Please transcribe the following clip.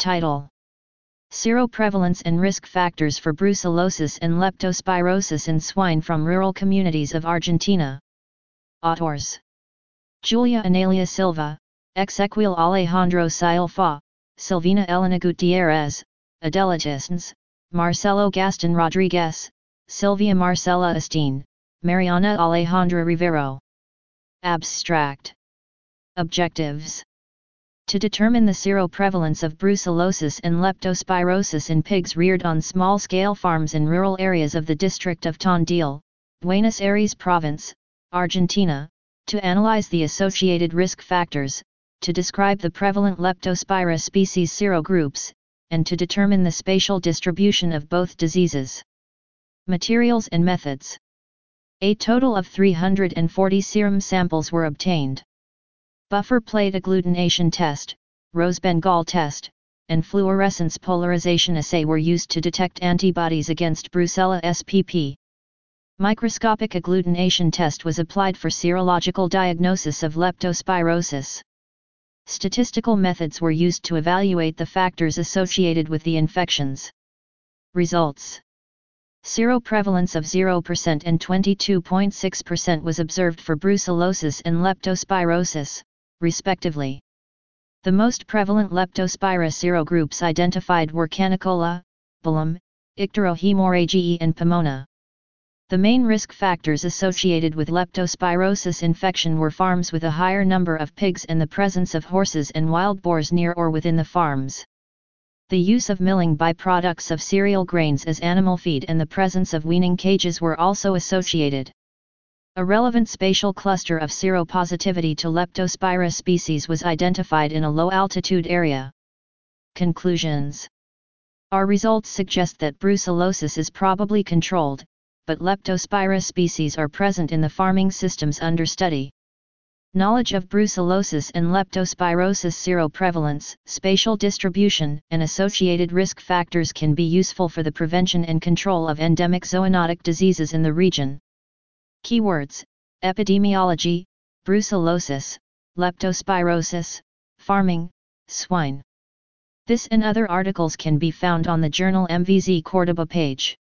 Title: Seroprevalence and Risk Factors for Brucellosis and Leptospirosis in Swine from Rural Communities of Argentina. Authors: Julia Analia Silva, Exequiel Alejandro Silfa, Silvina Elena Gutierrez, Adelatistans, Marcelo Gaston Rodriguez, Silvia Marcela Esteen, Mariana Alejandra Rivero. Abstract. Objectives: to determine the seroprevalence of brucellosis and leptospirosis in pigs reared on small-scale farms in rural areas of the district of Tondil, Buenos Aires Province, Argentina, to analyze the associated risk factors, to describe the prevalent Leptospira species serogroups, and to determine the spatial distribution of both diseases. Materials and methods. A total of 340 serum samples were obtained. Buffer plate agglutination test, Rose Bengal test, and fluorescence polarization assay were used to detect antibodies against Brucella spp. Microscopic agglutination test was applied for serological diagnosis of leptospirosis. Statistical methods were used to evaluate the factors associated with the infections. Results: seroprevalence of 0% and 22.6% was observed for brucellosis and leptospirosis, respectively. The most prevalent Leptospira serogroups identified were Canicola, Bolum, Icterohemorrhagiae and Pomona. The main risk factors associated with leptospirosis infection were farms with a higher number of pigs and the presence of horses and wild boars near or within the farms. The use of milling byproducts of cereal grains as animal feed and the presence of weaning cages were also associated. A relevant spatial cluster of seropositivity to Leptospira species was identified in a low-altitude area. Conclusions: our results suggest that brucellosis is probably controlled, but Leptospira species are present in the farming systems under study. Knowledge of brucellosis and leptospirosis seroprevalence, spatial distribution, and associated risk factors can be useful for the prevention and control of endemic zoonotic diseases in the region. Keywords: epidemiology, brucellosis, leptospirosis, farming, swine. This and other articles can be found on the journal MVZ Córdoba page.